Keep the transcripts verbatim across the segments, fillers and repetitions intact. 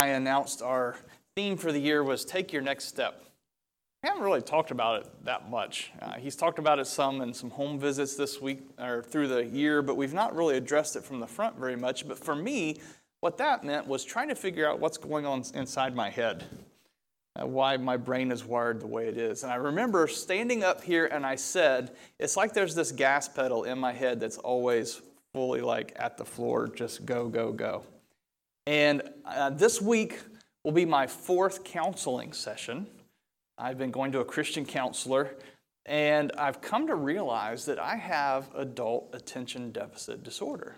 I announced our theme for the year was Take Your Next Step. We haven't really talked about it that much. Uh, he's talked about it some in some home visits this week or through the year, but we've not really addressed it from the front very much. But for me, what that meant was trying to figure out what's going on inside my head, uh, why my brain is wired the way it is. And I remember standing up here and I said, it's like there's this gas pedal in my head that's always fully like at the floor, just go, go, go. And uh, this week will be my fourth counseling session. I've been going to a Christian counselor, and I've come to realize that I have adult attention deficit disorder.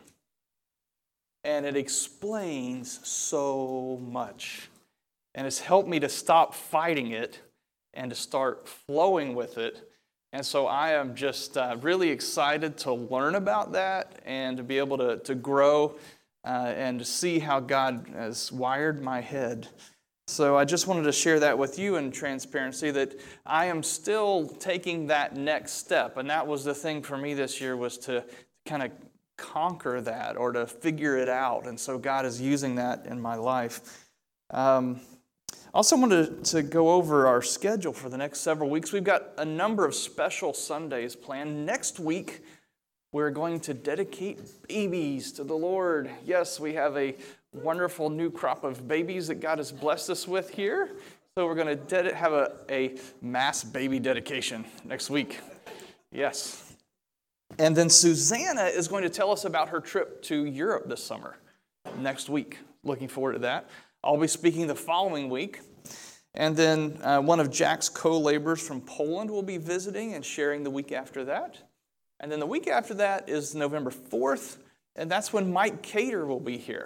And it explains so much. And it's helped me to stop fighting it and to start flowing with it. And so I am just uh, really excited to learn about that and to be able to, to grow uh, and to see how God has wired my head. So I just wanted to share that with you in transparency, that I am still taking that next step. And that was the thing for me this year, was to kind of conquer that or to figure it out. And so God is using that in my life. Um, I also wanted to go over our schedule for the next several weeks. We've got a number of special Sundays planned. Next week, we're going to dedicate babies to the Lord. Yes, we have a wonderful new crop of babies that God has blessed us with here. So we're going to ded- have a, a mass baby dedication next week. Yes. And then Susanna is going to tell us about her trip to Europe this summer, next week. Looking forward to that. I'll be speaking the following week. And then uh, one of Jack's co-laborers from Poland will be visiting and sharing the week after that. And then the week after that is November fourth, and that's when Mike Cater will be here.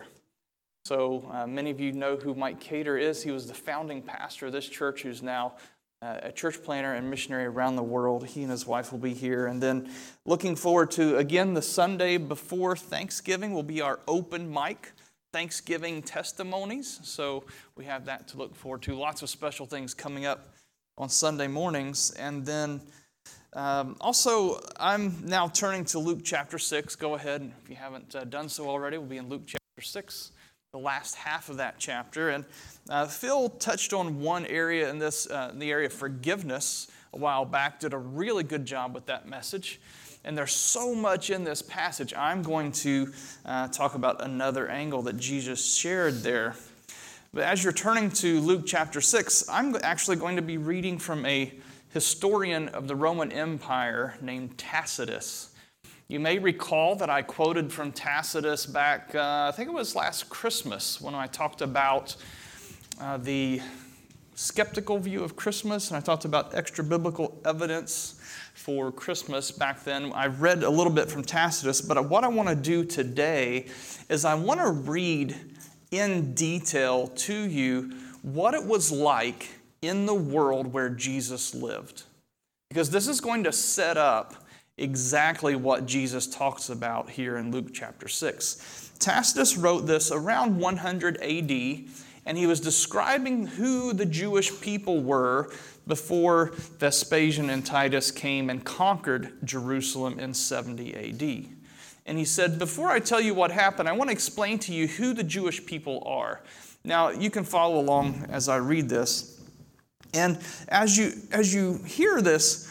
So uh, many of you know who Mike Cater is. He was the founding pastor of this church, who's now uh, a church planner and missionary around the world. He and his wife will be here. And then looking forward to, again, the Sunday before Thanksgiving will be our open mic Thanksgiving testimonies. So we have that to look forward to. Lots of special things coming up on Sunday mornings. And then um, also, I'm now turning to Luke chapter six. Go ahead, if you haven't uh, done so already, we'll be in Luke chapter six. The last half of that chapter. And uh, Phil touched on one area in this, uh, in the area of forgiveness a while back, did a really good job with that message. And there's so much in this passage. I'm going to uh, talk about another angle that Jesus shared there. But as you're turning to Luke chapter six, I'm actually going to be reading from a historian of the Roman Empire named Tacitus. You may recall that I quoted from Tacitus back, uh, I think it was last Christmas, when I talked about uh, the skeptical view of Christmas, and I talked about extra biblical evidence for Christmas back then. I read a little bit from Tacitus, but what I want to do today is I want to read in detail to you what it was like in the world where Jesus lived. Because this is going to set up exactly what Jesus talks about here in Luke chapter six. Tacitus wrote this around one hundred A D, and he was describing who the Jewish people were before Vespasian and Titus came and conquered Jerusalem in seventy A D. And he said, before I tell you what happened, I want to explain to you who the Jewish people are. Now, you can follow along as I read this. And as you as you hear this,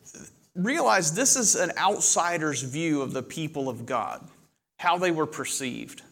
realize this is an outsider's view of the people of God, how they were perceived.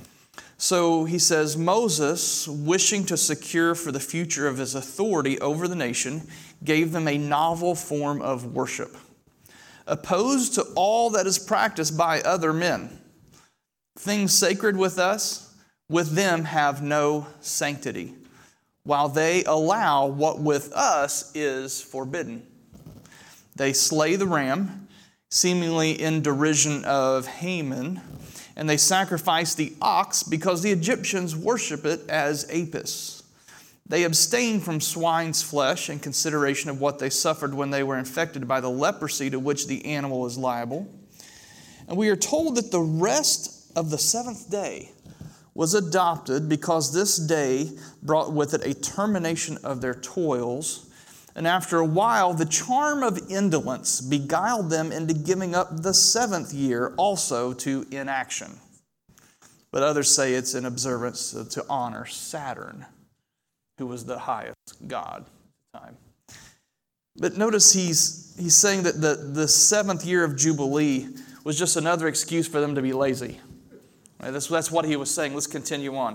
So he says, Moses, wishing to secure for the future of his authority over the nation, gave them a novel form of worship, opposed to all that is practiced by other men. Things sacred with us, with them have no sanctity, while they allow what with us is forbidden. They slay the ram, seemingly in derision of Haman, and they sacrifice the ox because the Egyptians worship it as Apis. They abstain from swine's flesh in consideration of what they suffered when they were infected by the leprosy to which the animal is liable. And we are told that the rest of the seventh day was adopted because this day brought with it a termination of their toils. And after a while, the charm of indolence beguiled them into giving up the seventh year also to inaction. but others say it's in observance to honor Saturn, who was the highest god at the time. But notice he's he's saying that the, the seventh year of Jubilee was just another excuse for them to be lazy. Right, that's, that's what he was saying. Let's continue on.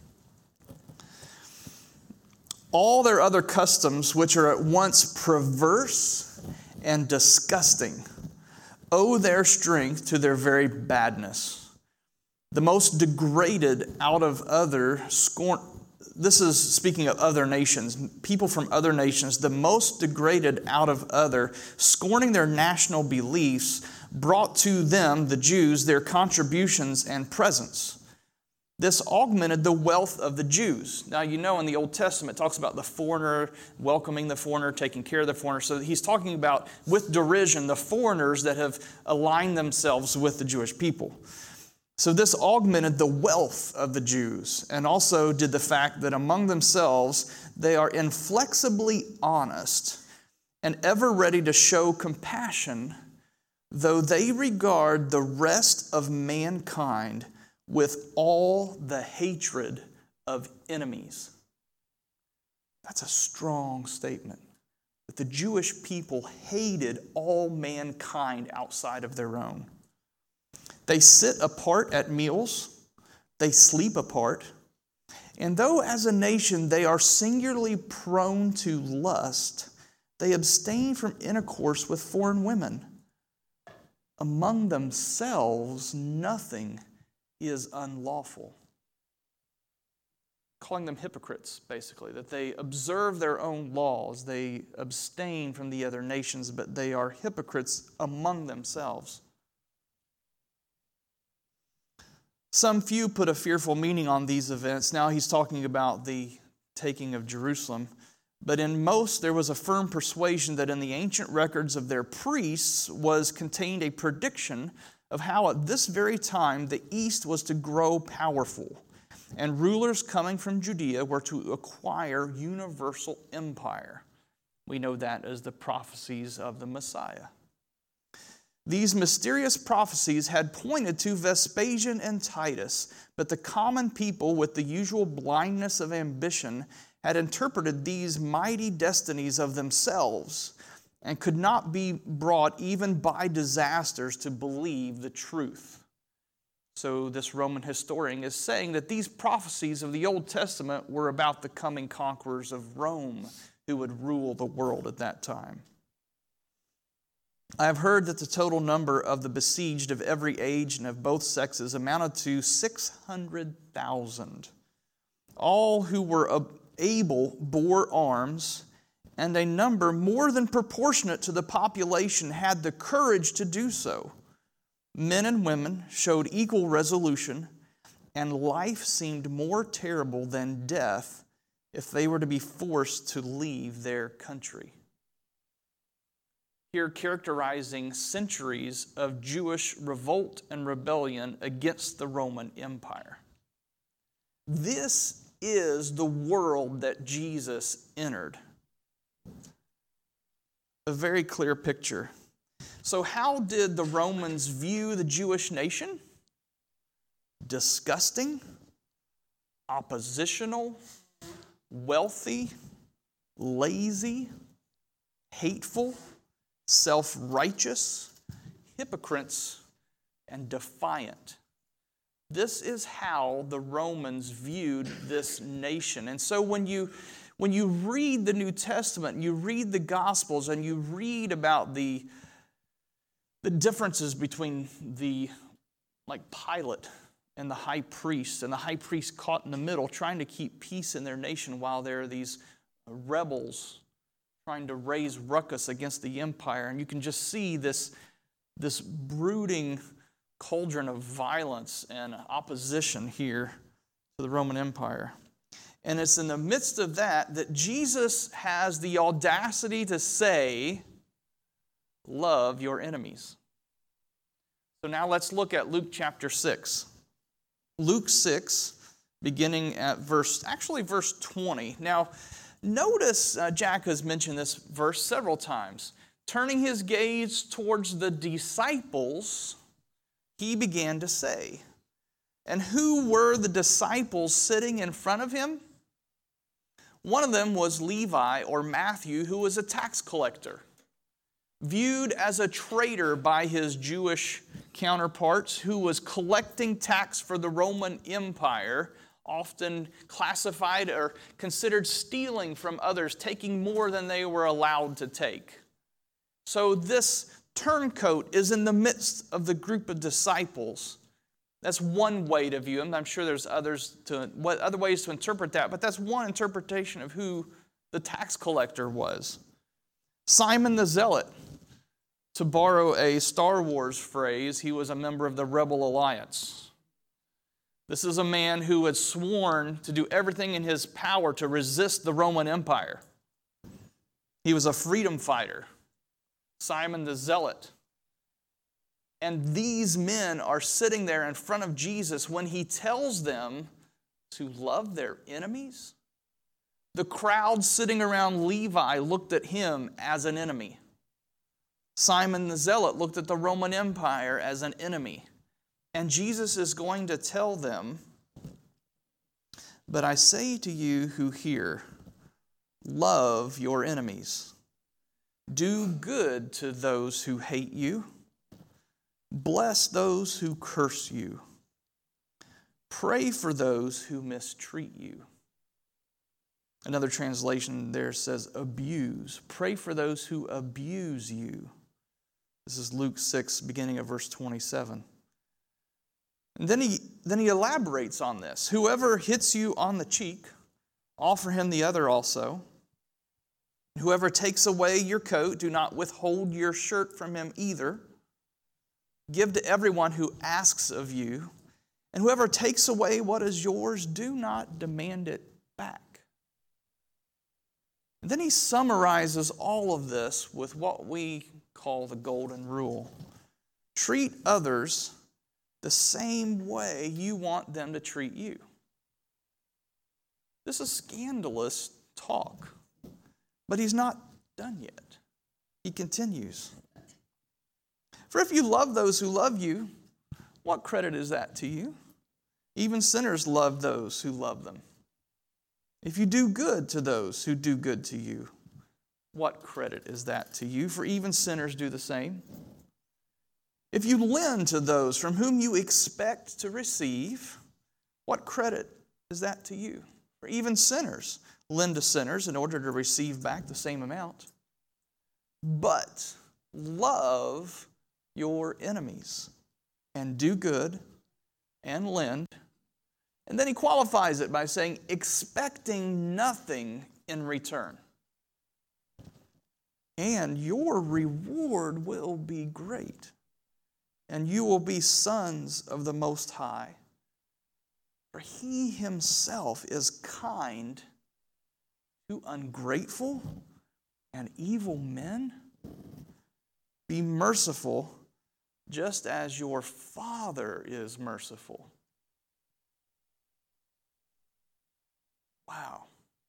All their other customs, which are at once perverse and disgusting, owe their strength to their very badness. The most degraded out of other scorn. This is speaking of other nations, people from other nations, the most degraded out of other, scorning their national beliefs, brought to them, the Jews, their contributions and presents. This augmented the wealth of the Jews. Now, you know in the Old Testament, it talks about the foreigner, welcoming the foreigner, taking care of the foreigner. So he's talking about, with derision, the foreigners that have aligned themselves with the Jewish people. So this augmented the wealth of the Jews, and also did the fact that among themselves they are inflexibly honest and ever ready to show compassion, though they regard the rest of mankind with all the hatred of enemies. That's a strong statement. That the Jewish people hated all mankind outside of their own. They sit apart at meals. They sleep apart. And though as a nation they are singularly prone to lust, they abstain from intercourse with foreign women. Among themselves, nothing is unlawful. Calling them hypocrites, basically, that they observe their own laws, they abstain from the other nations, but they are hypocrites among themselves. Some few put a fearful meaning on these events. Now he's talking about the taking of Jerusalem. But in most, there was a firm persuasion that in the ancient records of their priests was contained a prediction of how at this very time the East was to grow powerful, and rulers coming from Judea were to acquire universal empire. We know that as the prophecies of the Messiah. These mysterious prophecies had pointed to Vespasian and Titus, but the common people, with the usual blindness of ambition, had interpreted these mighty destinies of themselves and could not be brought even by disasters to believe the truth. So this Roman historian is saying that these prophecies of the Old Testament were about the coming conquerors of Rome who would rule the world at that time. I have heard that the total number of the besieged of every age and of both sexes amounted to six hundred thousand. All who were able bore arms, and a number more than proportionate to the population had the courage to do so. Men and women showed equal resolution, and life seemed more terrible than death if they were to be forced to leave their country. Here characterizing centuries of Jewish revolt and rebellion against the Roman Empire. This is the world that Jesus entered. A very clear picture. So how did the Romans view the Jewish nation? Disgusting, oppositional, wealthy, lazy, hateful, self-righteous, hypocrites, and defiant. This is how the Romans viewed this nation. And so when you when you read the New Testament, you read the Gospels, and you read about the, the differences between the, like Pilate and the high priest, and the high priest caught in the middle trying to keep peace in their nation while there are these rebels trying to raise ruckus against the empire. And you can just see this, this brooding cauldron of violence and opposition here to the Roman Empire. And it's in the midst of that that Jesus has the audacity to say, love your enemies. So now let's look at Luke chapter six. Luke six, beginning at verse, actually verse twenty. Now, notice uh, Jack has mentioned this verse several times. Turning his gaze towards the disciples, he began to say. And who were the disciples sitting in front of him? One of them was Levi, or Matthew, who was a tax collector, viewed as a traitor by his Jewish counterparts, who was collecting tax for the Roman Empire, often classified or considered stealing from others, taking more than they were allowed to take. So this turncoat is in the midst of the group of disciples. That's one way to view him. I'm sure there's others to what other ways to interpret that, but that's one interpretation of who the tax collector was. Simon the Zealot, to borrow a Star Wars phrase, he was a member of the Rebel Alliance. This is a man who had sworn to do everything in his power to resist the Roman Empire. He was a freedom fighter. Simon the Zealot. And these men are sitting there in front of Jesus when he tells them to love their enemies. The crowd sitting around Levi looked at him as an enemy. Simon the Zealot looked at the Roman Empire as an enemy. And Jesus is going to tell them, "But I say to you who hear, love your enemies. Do good to those who hate you. Bless those who curse you. Pray for those who mistreat you." Another translation there says abuse. Pray for those who abuse you. This is Luke six, beginning of verse twenty-seven. And then he, then he elaborates on this. Whoever hits you on the cheek, offer him the other also. Whoever takes away your coat, do not withhold your shirt from him either. Give to everyone who asks of you, and whoever takes away what is yours, do not demand it back. And then he summarizes all of this with what we call the golden rule. Treat others the same way you want them to treat you. This is scandalous talk, but he's not done yet. He continues. For if you love those who love you, what credit is that to you? Even sinners love those who love them. If you do good to those who do good to you, what credit is that to you? For even sinners do the same. If you lend to those from whom you expect to receive, what credit is that to you? For even sinners lend to sinners in order to receive back the same amount. But love your enemies and do good and lend. And then he qualifies it by saying, expecting nothing in return. And your reward will be great, and you will be sons of the Most High. For he himself is kind to ungrateful and evil men. Be merciful, just as your Father is merciful. Wow.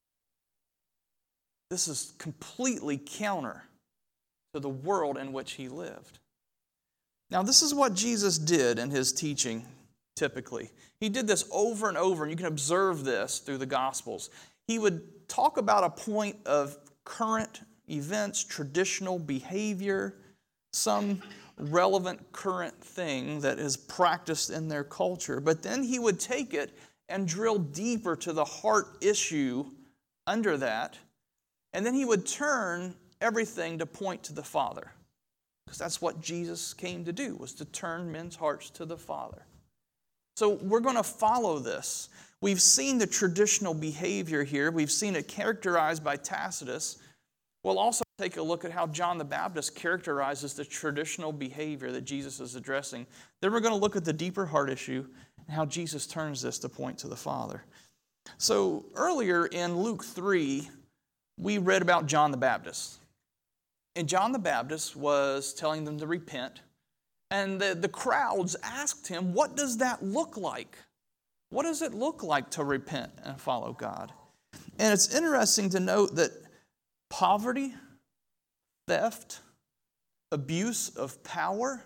This is completely counter to the world in which he lived. Now, this is what Jesus did in his teaching, typically. He did this over and over, and you can observe this through the Gospels. He would talk about a point of current events, traditional behavior, some relevant current thing that is practiced in their culture. But then he would take it and drill deeper to the heart issue under that. And then he would turn everything to point to the Father. Because that's what Jesus came to do, was to turn men's hearts to the Father. So we're going to follow this. We've seen the traditional behavior here. We've seen it characterized by Tacitus. We'll also take a look at how John the Baptist characterizes the traditional behavior that Jesus is addressing. Then we're going to look at the deeper heart issue and how Jesus turns this to point to the Father. So earlier in Luke three, we read about John the Baptist. And John the Baptist was telling them to repent. And the, the crowds asked him, what does that look like? What does it look like to repent and follow God? And it's interesting to note that poverty, theft, abuse of power,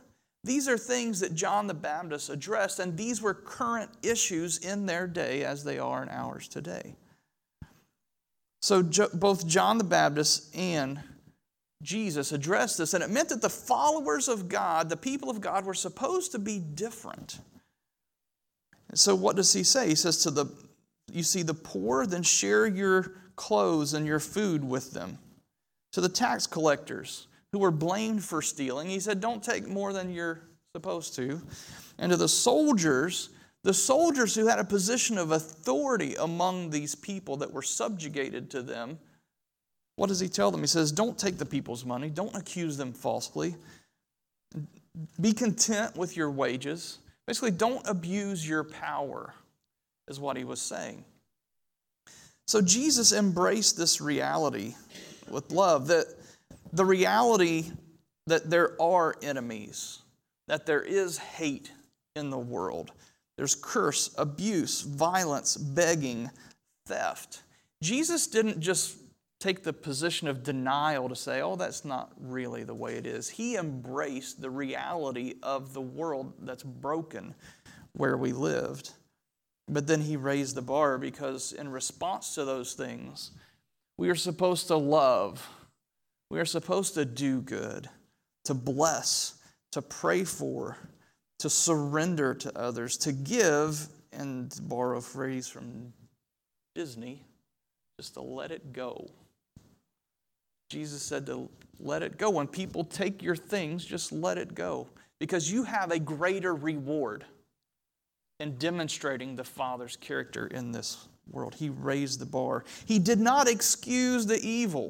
These are things that John the Baptist addressed, and these were current issues in their day as they are in ours today. So jo- both John the Baptist and Jesus addressed this, and it meant that the followers of God, the people of God, were supposed to be different. And so what does he say? He says to the, you see the poor, then share your clothes and your food with them. To the tax collectors who were blamed for stealing, he said, don't take more than you're supposed to. And to the soldiers, the soldiers who had a position of authority among these people that were subjugated to them, what does he tell them? He says, don't take the people's money. Don't accuse them falsely. Be content with your wages. Basically, don't abuse your power, is what he was saying. So Jesus embraced this reality with love, that the reality that there are enemies, that there is hate in the world. There's curse, abuse, violence, begging, theft. Jesus didn't just take the position of denial to say, oh, that's not really the way it is. He embraced the reality of the world that's broken where we lived. But then he raised the bar because in response to those things, we are supposed to love. We are supposed to do good, to bless, to pray for, to surrender to others, to give, and to borrow a phrase from Disney, just to let it go. Jesus said to let it go. When people take your things, just let it go. Because you have a greater reward in demonstrating the Father's character in this world. He raised the bar. He did not excuse the evil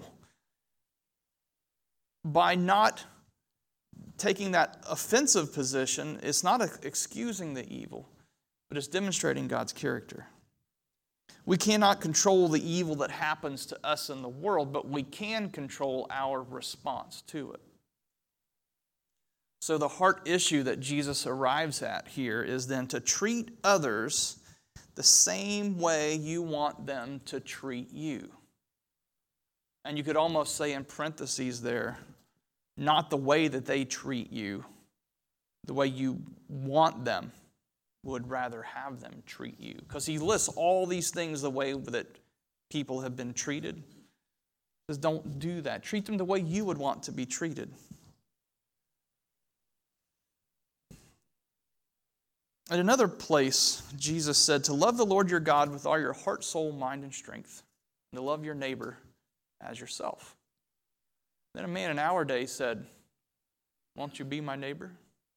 by not taking that offensive position. It's not excusing the evil, but it's demonstrating God's character. We cannot control the evil that happens to us in the world, but we can control our response to it. So the heart issue that Jesus arrives at here is then to treat others the same way you want them to treat you. And you could almost say in parentheses there, not the way that they treat you, the way you want them would rather have them treat you. Because he lists all these things the way that people have been treated. He says, don't do that. Treat them the way you would want to be treated. At another place, Jesus said to love the Lord your God with all your heart, soul, mind, and strength, and to love your neighbor as yourself. Then a man in our day said, won't you be my neighbor?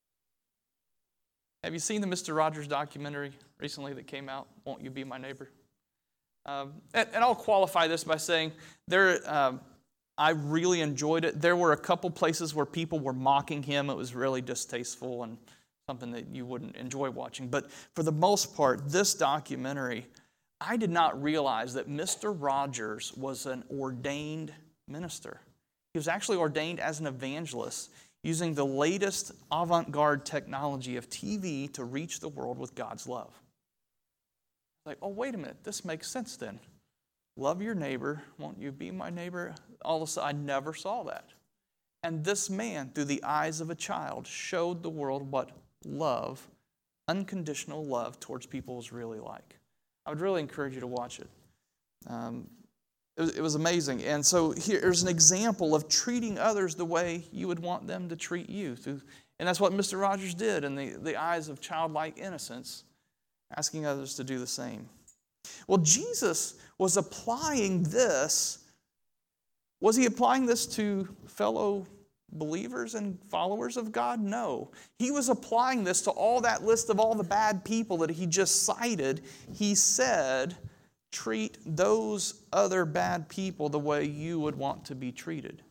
Have you seen the Mister Rogers documentary recently that came out, Won't You Be My Neighbor? Um, and, and I'll qualify this by saying there, um, I really enjoyed it. There were a couple places where people were mocking him. It was really distasteful and something that you wouldn't enjoy watching. But for the most part, this documentary, I did not realize that Mister Rogers was an ordained minister. He was actually ordained as an evangelist, using the latest avant-garde technology of T V to reach the world with God's love. Like, oh, wait a minute, this makes sense then. Love your neighbor, won't you be my neighbor? All of a sudden, I never saw that. And this man, through the eyes of a child, showed the world what love, unconditional love towards people is really like. I would really encourage you to watch it. Um, It was, it was amazing. And so here's an example of treating others the way you would want them to treat you. And that's what Mister Rogers did in the, the eyes of childlike innocence, asking others to do the same. Well, Jesus was applying this. Was he applying this to fellow believers and followers of God? No. He was applying this to all that list of all the bad people that he just cited. He said, treat those other bad people the way you would want to be treated.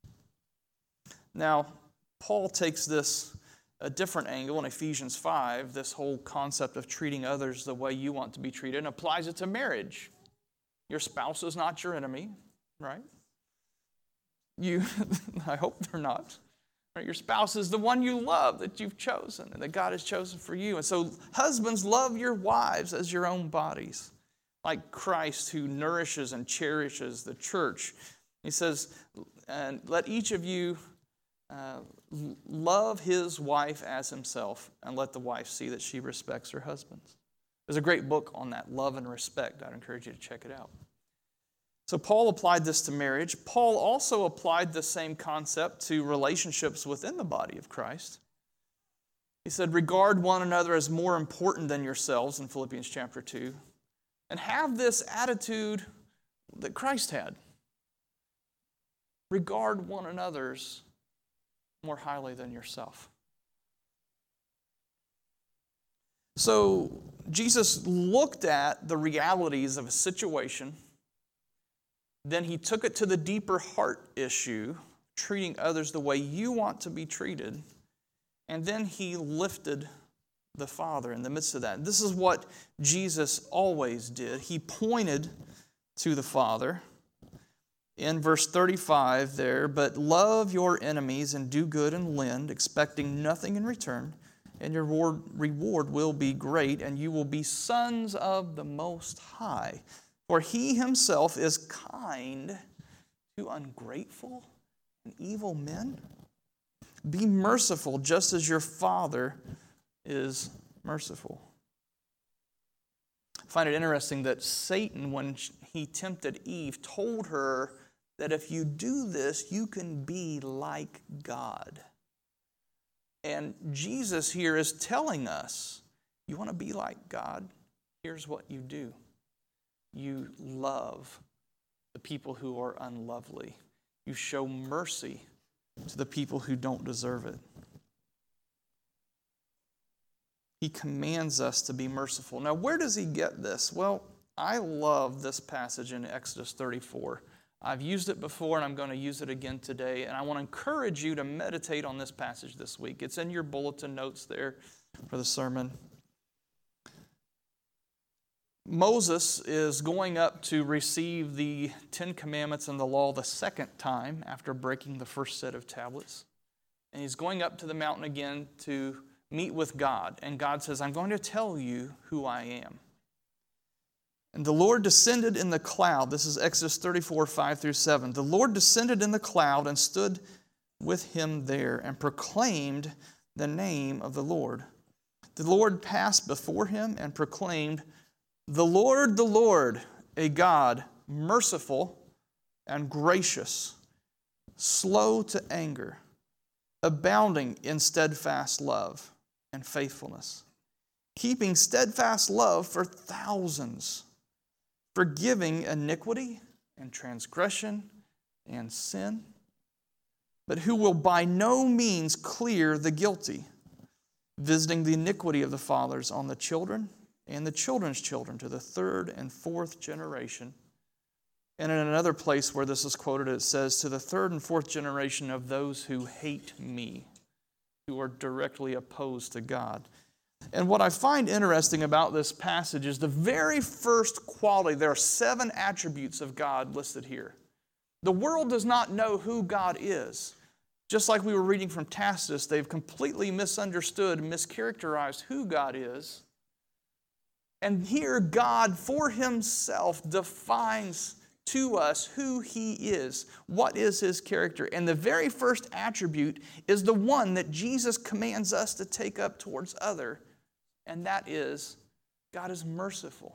Now, Paul takes this a different angle in Ephesians five, this whole concept of treating others the way you want to be treated, and applies it to marriage. Your spouse is not your enemy, right? You, I hope they're not. Right? Your spouse is the one you love that you've chosen and that God has chosen for you. And so husbands, love your wives as your own bodies, like Christ who nourishes and cherishes the church. He says, and let each of you uh, love his wife as himself and let the wife see that she respects her husband. There's a great book on that, Love and Respect. I'd encourage you to check it out. So Paul applied this to marriage. Paul also applied the same concept to relationships within the body of Christ. He said, regard one another as more important than yourselves in Philippians chapter two, and have this attitude that Christ had. Regard one another's more highly than yourself. So Jesus looked at the realities of a situation. Then he took it to the deeper heart issue, treating others the way you want to be treated. And then he lifted the Father in the midst of that. This is what Jesus always did. He pointed to the Father. In verse thirty-five there, but love your enemies and do good and lend, expecting nothing in return, and your reward will be great, and you will be sons of the Most High. For he himself is kind to ungrateful and evil men. Be merciful just as your Father is merciful. I find it interesting that Satan, when he tempted Eve, told her that if you do this, you can be like God. And Jesus here is telling us, you want to be like God? Here's what you do. You love the people who are unlovely. You show mercy to the people who don't deserve it. He commands us to be merciful. Now, where does he get this? Well, I love this passage in Exodus thirty-four. I've used it before, and I'm going to use it again today. And I want to encourage you to meditate on this passage this week. It's in your bulletin notes there for the sermon. Moses is going up to receive the Ten Commandments and the law the second time after breaking the first set of tablets. And he's going up to the mountain again to meet with God. And God says, I'm going to tell you who I am. And the Lord descended in the cloud. This is Exodus thirty-four, five through seven. The Lord descended in the cloud and stood with him there and proclaimed the name of the Lord. The Lord passed before him and proclaimed, the Lord, the Lord, a God, merciful and gracious, slow to anger, abounding in steadfast love and faithfulness, keeping steadfast love for thousands, forgiving iniquity and transgression and sin, but who will by no means clear the guilty, visiting the iniquity of the fathers on the children and the children's children to the third and fourth generation. And in another place where this is quoted, it says, to the third and fourth generation of those who hate me, who are directly opposed to God. And what I find interesting about this passage is the very first quality. There are seven attributes of God listed here. The world does not know who God is. Just like we were reading from Tacitus, they've completely misunderstood and mischaracterized who God is. And here God for himself defines to us who he is. What is his character? And the very first attribute is the one that Jesus commands us to take up towards others. And that is, God is merciful.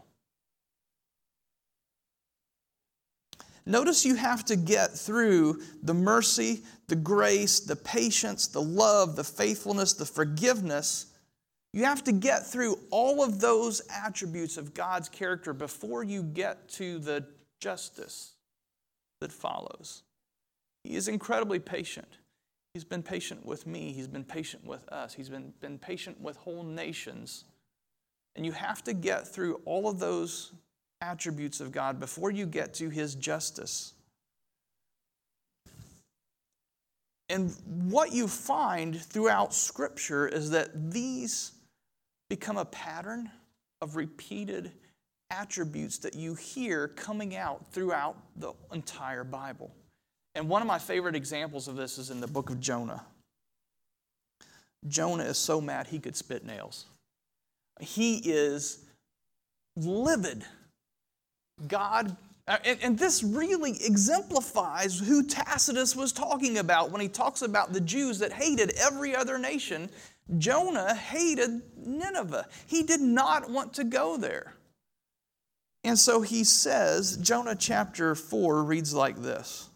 Notice you have to get through the mercy, the grace, the patience, the love, the faithfulness, the forgiveness. You have to get through all of those attributes of God's character before you get to the justice that follows. He is incredibly patient. He's been patient with me. He's been patient with us. He's been, been patient with whole nations. And you have to get through all of those attributes of God before you get to his justice. And what you find throughout Scripture is that these become a pattern of repeated attributes that you hear coming out throughout the entire Bible. And one of my favorite examples of this is in the book of Jonah. Jonah is so mad he could spit nails. He is livid. God And, and this really exemplifies who Tacitus was talking about when he talks about the Jews that hated every other nation. Jonah hated Nineveh. He did not want to go there. And so he says, Jonah chapter four reads like this.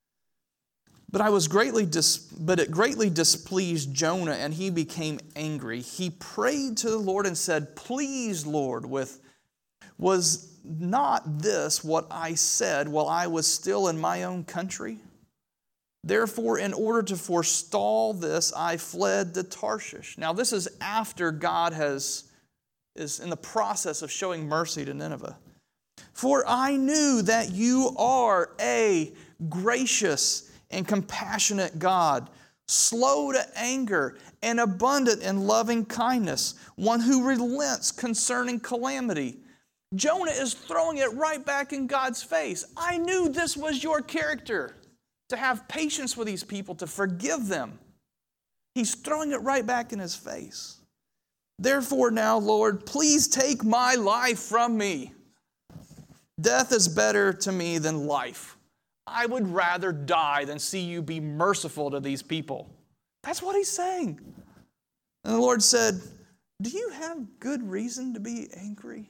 But I was greatly dis- but it greatly displeased Jonah, and he became angry. He prayed to the Lord and said, "Please, Lord, with was not this what I said while I was still in my own country? Therefore, in order to forestall this, I fled to Tarshish." Now, this is after God has is in the process of showing mercy to Nineveh. "For I knew that you are a gracious and compassionate God, slow to anger and abundant in loving kindness, one who relents concerning calamity." Jonah is throwing it right back in God's face. I knew this was your character, to have patience with these people, to forgive them. He's throwing it right back in his face. "Therefore now, Lord, please take my life from me. Death is better to me than life. I would rather die than see you be merciful to these people." That's what he's saying. And the Lord said, "Do you have good reason to be angry?"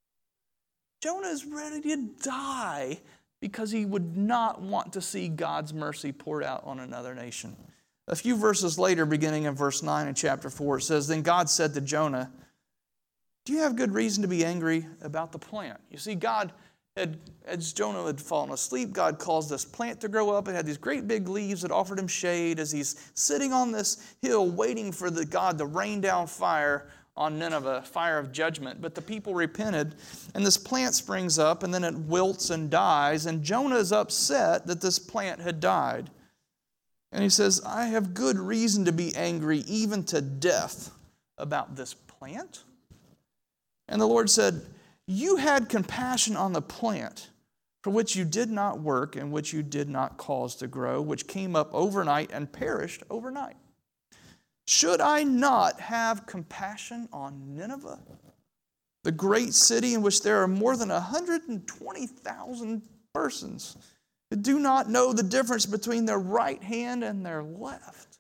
Jonah is ready to die because he would not want to see God's mercy poured out on another nation. A few verses later, beginning in verse nine in chapter four, it says, "Then God said to Jonah, 'Do you have good reason to be angry about the plant?'" You see, God had, as Jonah had fallen asleep, God caused this plant to grow up. It had these great big leaves that offered him shade as he's sitting on this hill waiting for the God to rain down fire on Nineveh, fire of judgment. But the people repented, and this plant springs up, and then it wilts and dies, and Jonah is upset that this plant had died. And he says, "I have good reason to be angry, even to death, about this plant." And the Lord said, "You had compassion on the plant, for which you did not work, and which you did not cause to grow, which came up overnight and perished overnight. Should I not have compassion on Nineveh, the great city in which there are more than one hundred twenty thousand persons who do not know the difference between their right hand and their left,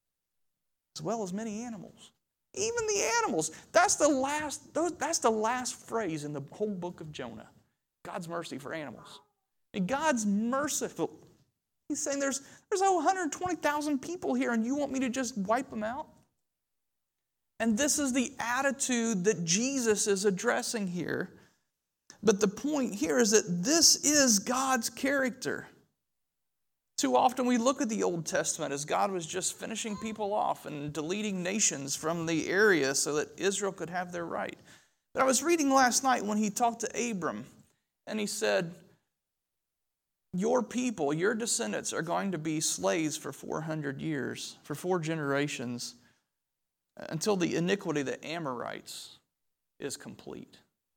as well as many animals?" Even the animals. That's the last, that's the last phrase in the whole book of Jonah. God's mercy for animals. And God's merciful. He's saying there's, there's one hundred twenty thousand people here and you want me to just wipe them out? And this is the attitude that Jesus is addressing here. But the point here is that this is God's character. Too often we look at the Old Testament as God was just finishing people off and deleting nations from the area so that Israel could have their right. But I was reading last night when he talked to Abram, and he said, "Your people, your descendants are going to be slaves for four hundred years, for four generations, until the iniquity of the Amorites is complete."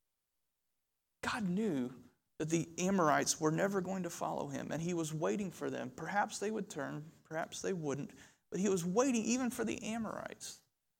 God knew that the Amorites were never going to follow him, and he was waiting for them. Perhaps they would turn, perhaps they wouldn't, but he was waiting even for the Amorites.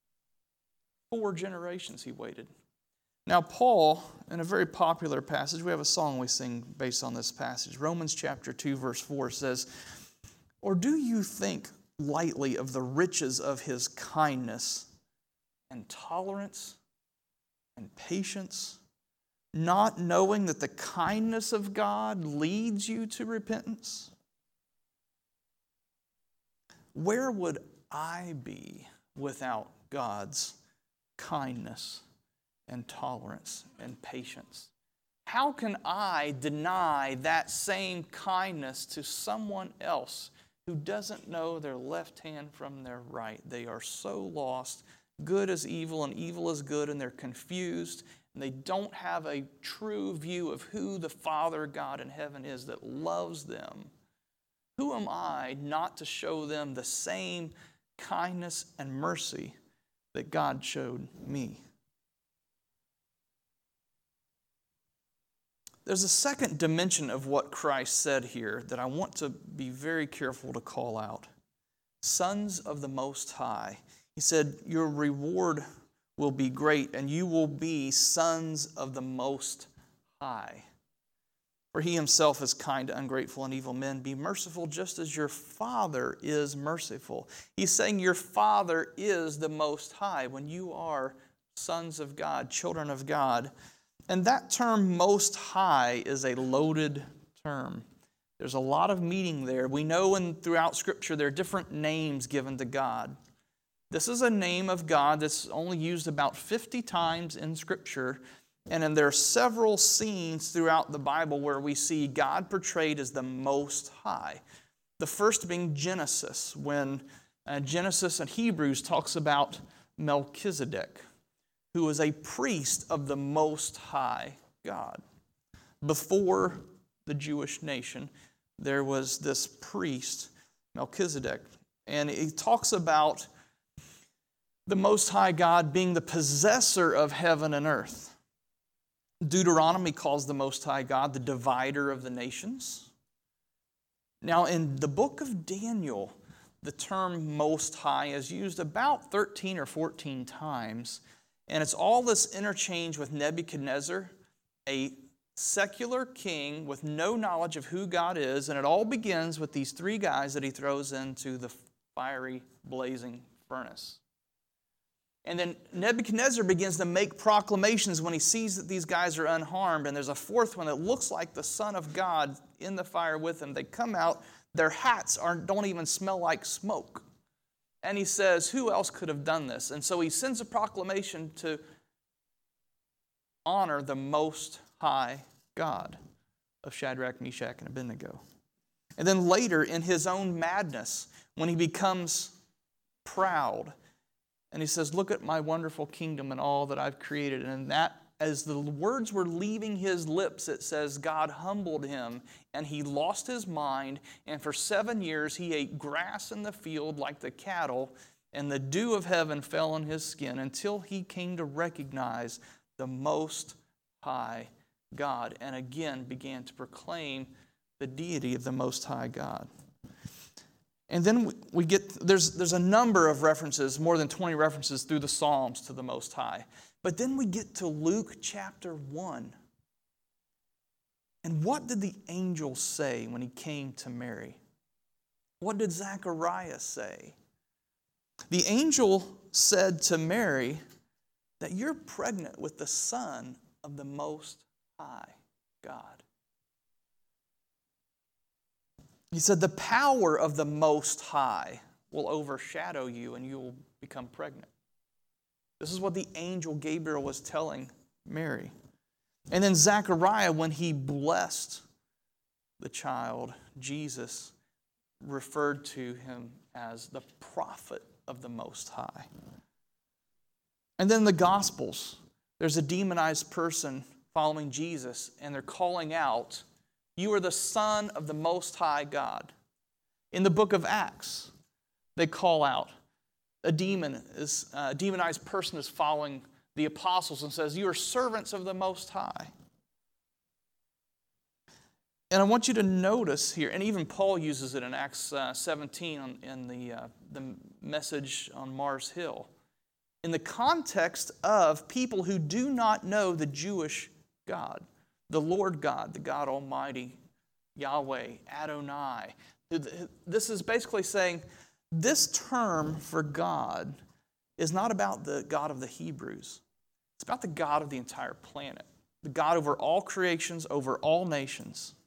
Four generations he waited. Now Paul, in a very popular passage, we have a song we sing based on this passage. Romans chapter two verse four says, "Or do you think lightly of the riches of his kindness and tolerance and patience, not knowing that the kindness of God leads you to repentance? Where would I be without God's kindness and tolerance and patience? How can I deny that same kindness to someone else who doesn't know their left hand from their right? They are so lost. Good is evil and evil is good, and they're confused, and they don't have a true view of who the Father God in heaven is that loves them. Who am I not to show them the same kindness and mercy that God showed me?" There's a second dimension of what Christ said here that I want to be very careful to call out. Sons of the Most High. He said, your reward will be great, and you will be sons of the Most High. For he himself is kind to ungrateful and evil men. Be merciful just as your Father is merciful. He's saying your Father is the Most High when you are sons of God, children of God. And that term Most High is a loaded term. There's a lot of meaning there. We know in, throughout Scripture there are different names given to God. This is a name of God that's only used about fifty times in Scripture. And then there are several scenes throughout the Bible where we see God portrayed as the Most High. The first being Genesis, when uh, Genesis in Hebrews talks about Melchizedek, who was a priest of the Most High God. Before the Jewish nation, there was this priest, Melchizedek. And he talks about the Most High God being the possessor of heaven and earth. Deuteronomy calls the Most High God the divider of the nations. Now, in the book of Daniel, the term Most High is used about thirteen or fourteen times, and it's all this interchange with Nebuchadnezzar, a secular king with no knowledge of who God is, and it all begins with these three guys that he throws into the fiery, blazing furnace. And then Nebuchadnezzar begins to make proclamations when he sees that these guys are unharmed. And there's a fourth one that looks like the Son of God in the fire with him. They come out, their hats aren't, don't even smell like smoke. And he says, who else could have done this? And so he sends a proclamation to honor the Most High God of Shadrach, Meshach, and Abednego. And then later, in his own madness, when he becomes proud, and he says, look at my wonderful kingdom and all that I've created. And that, as the words were leaving his lips, it says God humbled him and he lost his mind. And for seven years he ate grass in the field like the cattle, and the dew of heaven fell on his skin until he came to recognize the Most High God and again began to proclaim the deity of the Most High God. And then we get, there's, there's a number of references, more than twenty references through the Psalms to the Most High. But then we get to Luke chapter one. And what did the angel say when he came to Mary? What did Zechariah say? The angel said to Mary that you're pregnant with the Son of the Most High God. He said, the power of the Most High will overshadow you and you will become pregnant. This is what the angel Gabriel was telling Mary. And then Zechariah, when he blessed the child, Jesus referred to him as the prophet of the Most High. And then the Gospels, there's a demonized person following Jesus, and they're calling out, you are the Son of the Most High God. In the book of Acts, they call out, a demon is a demonized person is following the apostles and says, you are servants of the Most High. And I want you to notice here, and even Paul uses it in Acts uh, seventeen on, in the, uh, the message on Mars Hill, in the context of people who do not know the Jewish God. The Lord God, the God Almighty, Yahweh, Adonai. This is basically saying this term for God is not about the God of the Hebrews. It's about the God of the entire planet. The God over all creations, over all nations.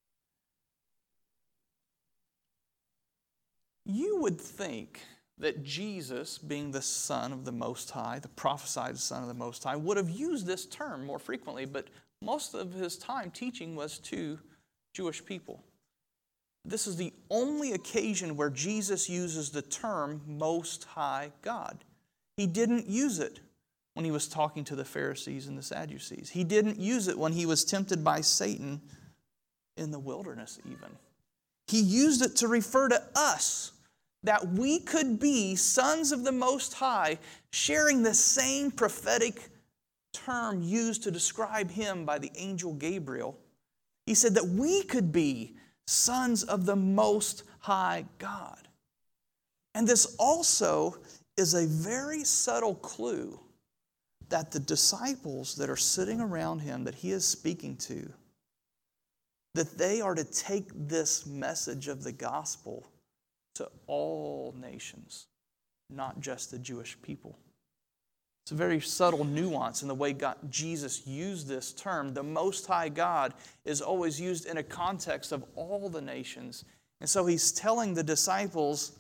You would think that Jesus, being the Son of the Most High, the prophesied Son of the Most High, would have used this term more frequently, but most of his time teaching was to Jewish people. This is the only occasion where Jesus uses the term Most High God. He didn't use it when he was talking to the Pharisees and the Sadducees. He didn't use it when he was tempted by Satan in the wilderness even. He used it to refer to us, that we could be sons of the Most High, sharing the same prophetic term used to describe him by the angel Gabriel. He said that we could be sons of the Most High God. And this also is a very subtle clue that the disciples that are sitting around him that he is speaking to that they are to take this message of the gospel to all nations, not just the Jewish people. It's a very subtle nuance in the way God, Jesus used this term. The Most High God is always used in a context of all the nations. And so he's telling the disciples,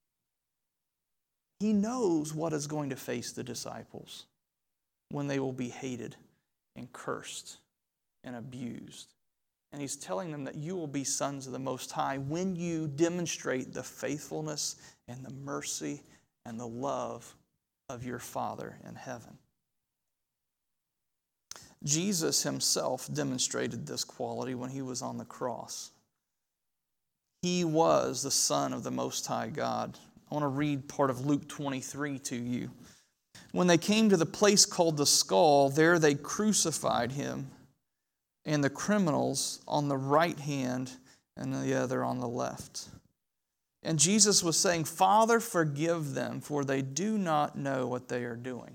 he knows what is going to face the disciples when they will be hated and cursed and abused. And he's telling them that you will be sons of the Most High when you demonstrate the faithfulness and the mercy and the love of your Father in heaven. Jesus himself demonstrated this quality when he was on the cross. He was the Son of the Most High God. I want to read part of Luke twenty-three to you. When they came to the place called the Skull, there they crucified him, and the criminals on the right hand and the other on the left. And Jesus was saying, Father, forgive them, for they do not know what they are doing.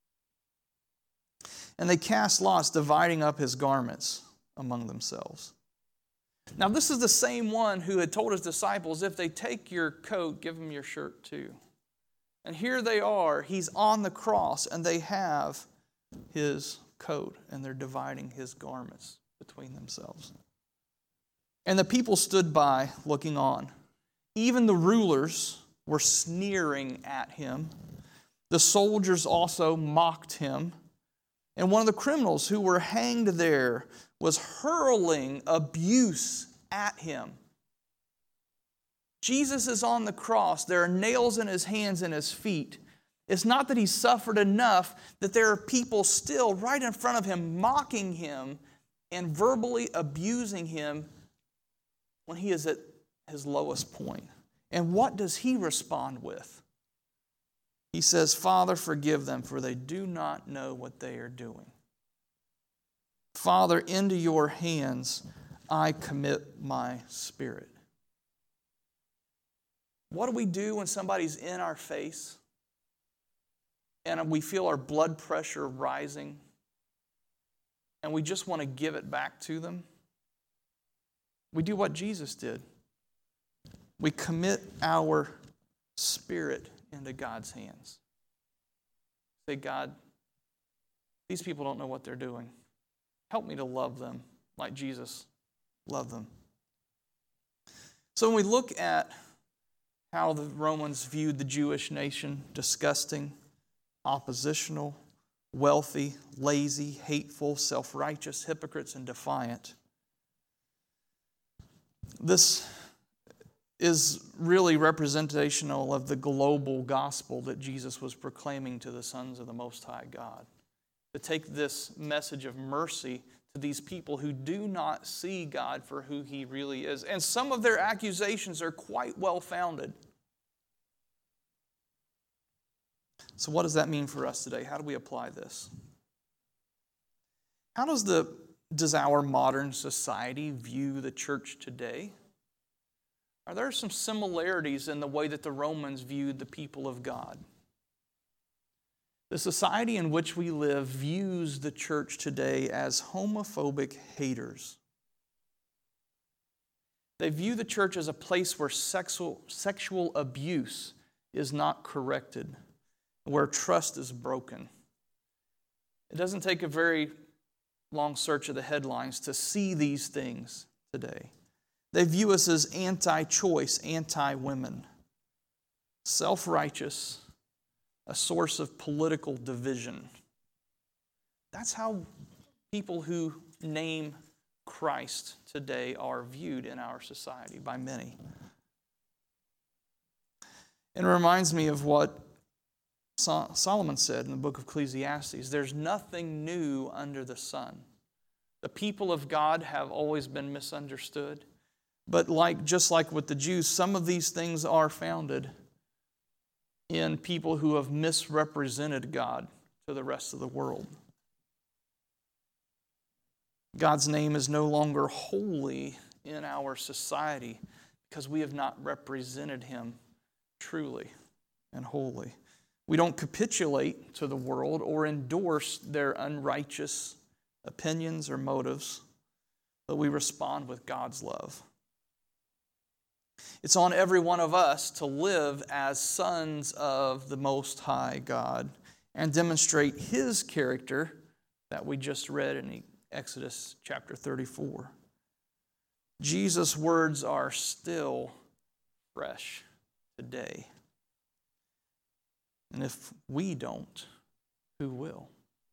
And they cast lots, dividing up his garments among themselves. Now, this is the same one who had told his disciples, if they take your coat, give them your shirt too. And here they are, he's on the cross, and they have his coat, and they're dividing his garments between themselves. And the people stood by, looking on. Even the rulers were sneering at him. The soldiers also mocked him. And one of the criminals who were hanged there was hurling abuse at him. Jesus is on the cross. There are nails in his hands and his feet. It's not that he suffered enough, that there are people still right in front of him mocking him and verbally abusing him when he is at his lowest point. And what does he respond with? He says, Father, forgive them, for they do not know what they are doing. Father, into your hands I commit my spirit. What do we do when somebody's in our face and we feel our blood pressure rising and we just want to give it back to them? We do what Jesus did. We commit our spirit into God's hands. Say, God, these people don't know what they're doing. Help me to love them like Jesus loved them. So when we look at how the Romans viewed the Jewish nation, disgusting, oppositional, wealthy, lazy, hateful, self-righteous, hypocrites, and defiant, this is really representational of the global gospel that Jesus was proclaiming to the sons of the Most High God. To take this message of mercy to these people who do not see God for who he really is. And some of their accusations are quite well-founded. So what does that mean for us today? How do we apply this? How does the does our modern society view the church today? Are there some similarities in the way that the Romans viewed the people of God? The society in which we live views the church today as homophobic haters. They view the church as a place where sexual, sexual abuse is not corrected, where trust is broken. It doesn't take a very long search of the headlines to see these things today. They view us as anti-choice, anti-women, self-righteous, a source of political division. That's how people who name Christ today are viewed in our society by many. It reminds me of what Solomon said in the book of Ecclesiastes. There's nothing new under the sun. The people of God have always been misunderstood. But like just like with the Jews, some of these things are founded in people who have misrepresented God to the rest of the world. God's name is no longer holy in our society because we have not represented him truly and wholly. We don't capitulate to the world or endorse their unrighteous opinions or motives. but we respond with God's love. It's on every one of us to live as sons of the Most High God and demonstrate His character that we just read in Exodus chapter thirty-four. Jesus' words are still fresh today. And if we don't, who will?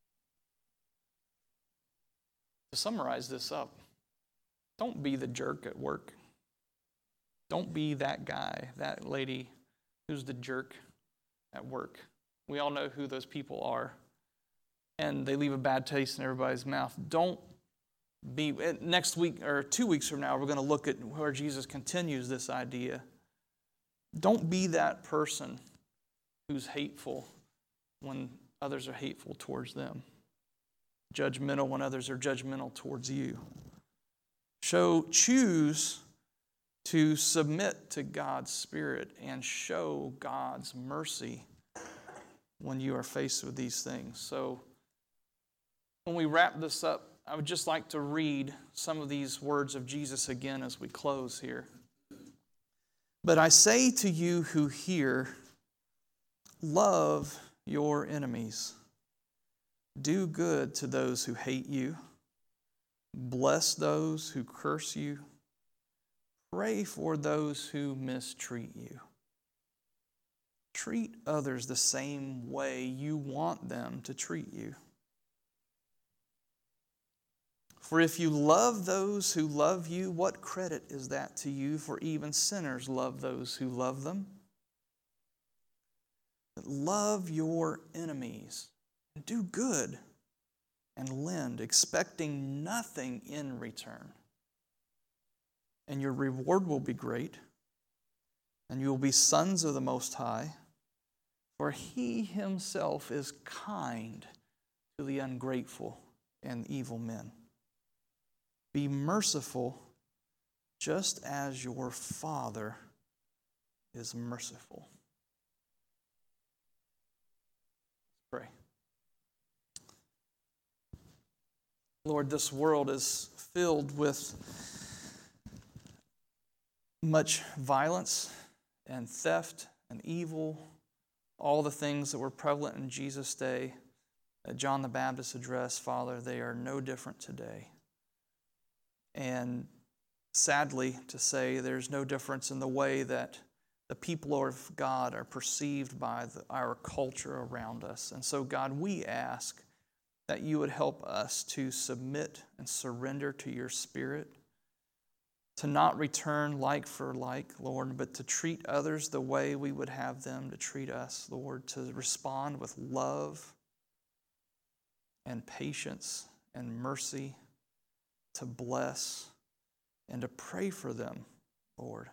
To summarize this up, don't be the jerk at work. Don't be that guy, that lady who's the jerk at work. We all know who those people are, and they leave a bad taste in everybody's mouth. Don't be, next week or two weeks from now, we're going to look at where Jesus continues this idea. Don't be that person who's hateful when others are hateful towards them. Judgmental when others are judgmental towards you. Show, choose to submit to God's Spirit and show God's mercy when you are faced with these things. So when we wrap this up, I would just like to read some of these words of Jesus again as we close here. But I say to you who hear, love your enemies. Do good to those who hate you. Bless those who curse you. Pray for those who mistreat you. Treat others the same way you want them to treat you. For if you love those who love you, what credit is that to you? For even sinners love those who love them. But love your enemies and do good and lend, expecting nothing in return. And your reward will be great, and you will be sons of the Most High, for He Himself is kind to the ungrateful and evil men. Be merciful, just as your Father is merciful. Pray. Lord, this world is filled with much violence and theft and evil, all the things that were prevalent in Jesus' day that John the Baptist addressed. Father, they are no different today. And sadly to say, there's no difference in the way that the people of God are perceived by the, our culture around us. And so, God, we ask that you would help us to submit and surrender to your Spirit, to not return like for like, Lord, but to treat others the way we would have them to treat us, Lord, to respond with love and patience and mercy, to bless and to pray for them, Lord.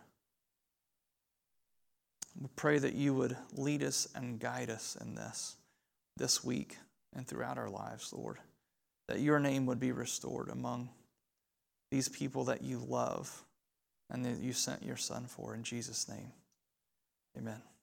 We pray that you would lead us and guide us in this, this week and throughout our lives, Lord, that your name would be restored among these people that you love and that you sent your Son for. In Jesus' name, amen.